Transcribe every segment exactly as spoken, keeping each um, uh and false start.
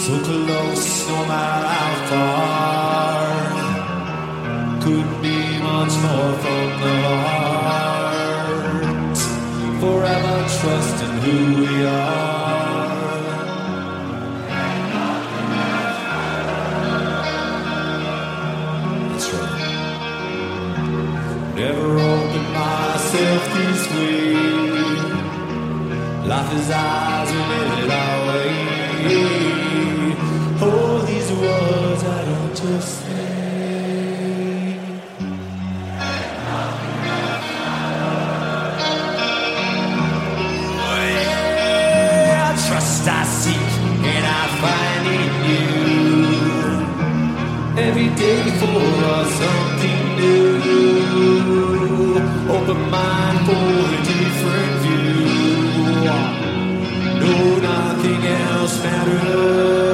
So close, no matter how far. Couldn't be much more from the heart. Forever trusting who we are. That's right. Never opened myself this way. Life is ours, we live it our way. Oh, these words I don't just say. Well, trust I seek and I find in you. Every day for us something new. Open mind for a different view. No, nothing else matters.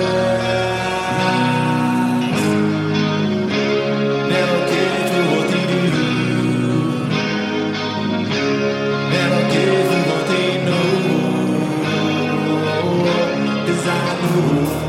Never care for what they do. Never care for what they know. 'Cause I know